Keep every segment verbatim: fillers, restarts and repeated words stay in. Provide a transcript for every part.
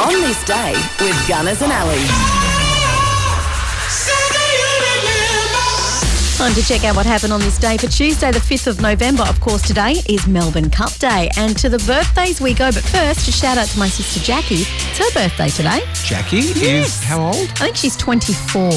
On This Day with Gunners and Ali. Time to check out what happened on this day. For Tuesday, the fifth of November, of course, today is Melbourne Cup Day. And to the birthdays we go. But first, a shout out to my sister Jackie. It's her birthday today. Jackie Yes. is how old? I think she's twenty-four.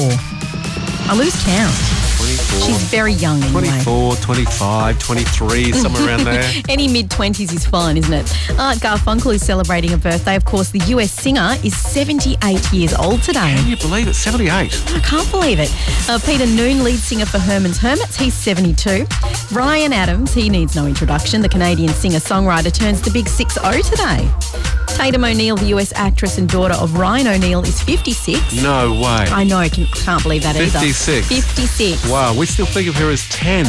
I lose count. twenty-four. She's very young anyway. twenty-four, twenty-five, twenty-three, somewhere around there. Any mid-twenties is fine, isn't it? Art Garfunkel is celebrating a birthday. Of course, the U S singer is seventy-eight years old today. Can you believe it? seventy-eight. I can't believe it. Uh, Peter Noon, lead singer for Herman's Hermits, he's seventy-two. Ryan Adams, he needs no introduction. The Canadian singer-songwriter turns the big six oh today. Tatum O'Neal, the U S actress and daughter of Ryan O'Neal, is fifty-six. No way. I know, I can, can't believe that either. fifty-six. fifty-six. Wow, we still think of her as ten.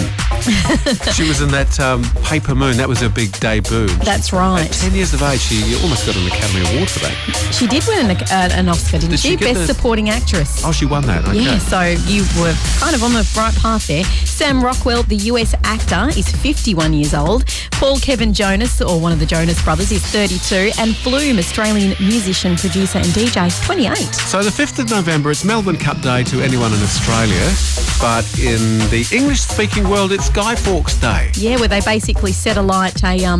She was in that um, Paper Moon. That was her big debut. That's right. At ten years of age, she almost got an Academy Award for that. She did win an, uh, an Oscar, didn't Did she? she get Best the- Supporting Actress. Oh, she won that. Okay. Yeah, so you were kind of on the right path there. Sam Rockwell, the U S actor, is fifty-one years old. Paul Kevin Jonas, or one of the Jonas brothers, is thirty-two. And Flume, Australian musician, producer and D J, twenty-eight. So the fifth of November, it's Melbourne Cup Day to anyone in Australia. But in the English-speaking world, it's Guy Fawkes Day. Yeah, where they basically set alight a um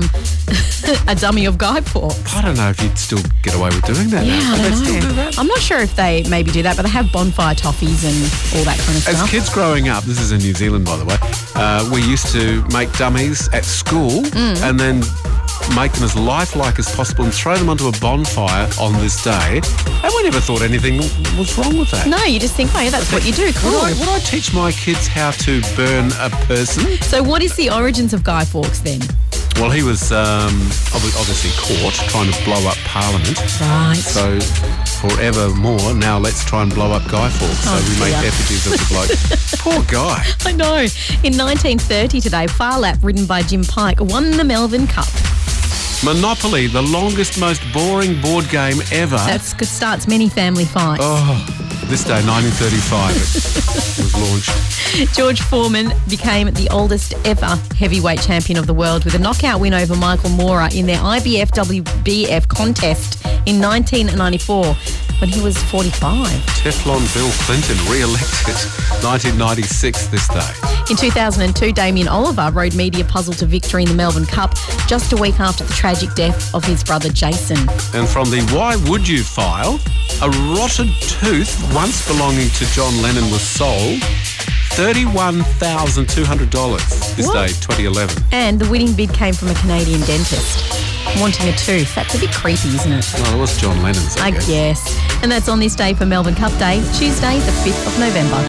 a dummy of Guy Fawkes. I don't know if you'd still get away with doing that. Yeah, now. I Do don't they know. still do that? I'm not sure if they maybe do that, but they have bonfire toffees and all that kind of As stuff. kids growing up, this is in New Zealand, by the way, uh, we used to make dummies at school Mm. and then make them as lifelike as possible and throw them onto a bonfire on this day. And we never thought anything was wrong with that. No, you just think, oh, yeah, that's what you do. Cool. Would I, would I teach my kids how to burn a person? So what is the origins of Guy Fawkes then? Well, he was um, obvi- obviously caught trying to blow up Parliament. Right. So forevermore, now let's try and blow up Guy Fawkes. Oh, so we make dear. effigies of the bloke. Poor guy. I know. In nineteen thirty today, Far Lap, ridden by Jim Pike, won the Melbourne Cup. Monopoly, the longest, most boring board game ever. That starts many family fights. Oh, this day, nineteen thirty-five, it was launched. George Foreman became the oldest ever heavyweight champion of the world with a knockout win over Michael Moorer in their I B F W B F contest in nineteen ninety-four when he was forty-five. Teflon Bill Clinton re-elected nineteen ninety-six this day. In two thousand two, Damien Oliver rode media puzzle to victory in the Melbourne Cup just a week after the tragic death of his brother Jason. And from the Why Would You file, a rotted tooth once belonging to John Lennon was sold thirty-one thousand two hundred dollars this What? day, twenty eleven. And the winning bid came from a Canadian dentist wanting a tooth. That's a bit creepy, isn't it? Well, it was John Lennon's, I, I guess. guess. And that's on this day for Melbourne Cup Day, Tuesday, the fifth of November.